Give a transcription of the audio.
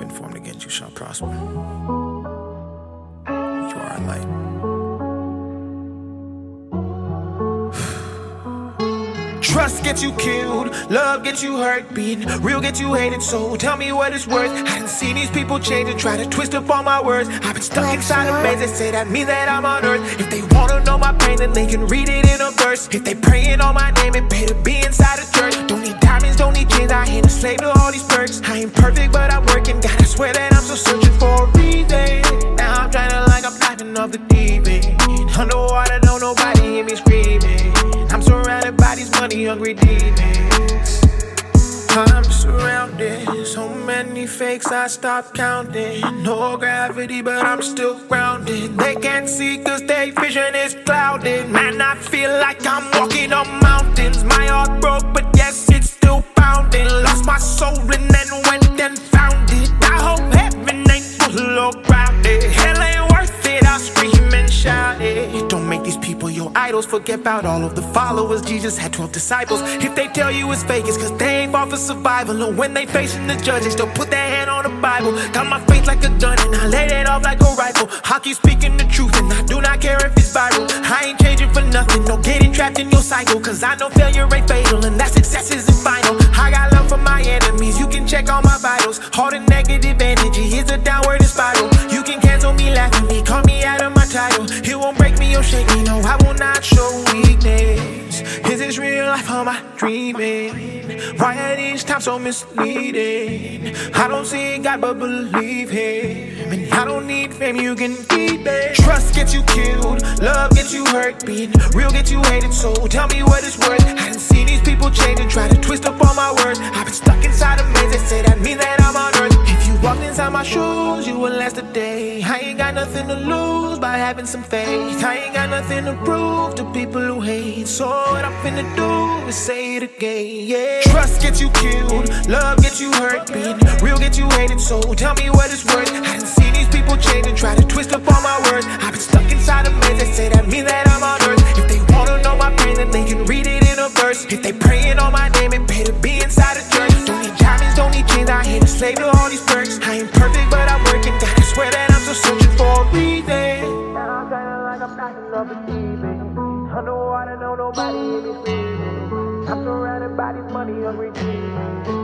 weapon formed against you shall prosper. You are a light. Trust gets you killed, love gets you hurt, being real gets you hated, so tell me what it's worth. I done seen these people change and try to twist up all my words. I've been stuck inside a maze, they say that means that I'm on earth. If they wanna know my pain, then they can read it in a verse. If they praying on my name, it pay to be inside a church. Don't need diamonds, don't need chains, I ain't a slave to all these perks. I ain't perfect, but I'm working, God, I swear that I'm still searching for a reason. Now I'm trying like I'm diving off the deep end. Underwater, don't nobody hear me screaming. I'm surrounded by these money-hungry demons. I'm surrounded, so many fakes I stopped counting. No gravity, but I'm still grounded. They can't see cause their vision is clouded. Man, I feel like I'm walking on mountains. My heart broke, but yes, it's still pounding. Lost my soul and then went and found it. I hope heaven ain't full or grounded. Hell ain't worth it, I'll scream and shout it. Don't make these people your idols. Forget about all of the followers. Jesus had 12 disciples. If they tell you it's fake, it's cause they ain't fought for survival. And when they facing the judge, they still put their hand on the Bible. Got my faith like a gun and I laid it off like a rifle. I keep speaking the truth and I do not care if it's viral. I ain't changing for nothing, no getting trapped in your cycle. Cause I know failure ain't fatal and that success isn't final. I got love for my enemies, you can check all my vitals. All the negative energy is a downward spiral. You can cancel me, laugh at me, call me out of my title. It won't break me or shake me, no, I will not show weakness. Is this real life or am I dreaming? Why are these times so misleading? I don't see God but believe Him. And I don't need fame, you can keep it. Trust gets you killed, love gets you hurt, being real gets you hated, so tell me what it's worth. I done seen these people change and try to twist up all my words. I've been stuck inside a maze, they say that means that I'm on earth. If you walked inside my shoes, you would last a day. I ain't got nothing to lose by having some faith. I ain't got nothing to prove to people who hate. So what I'm finna do is say it again, yeah. Trust gets you killed, love gets you hurt, being real gets you hated, so tell me what it's worth. I done seen these people change and try to twist up all my words. I've been stuck inside a maze, they say that means that I'm on earth. If they wanna know my pain, then they can read it in a verse. If they praying on my name, it pay to be inside a church. Don't need diamonds, don't need chains, I ain't a slave to all these perks. I ain't perfect, but I'm working, God, I swear that I'm still searching for a reason. Now I'm trying like I'm diving off the deep end. Underwater, don't nobody hear me screaming. I'm surrounded by these money-hungry demons.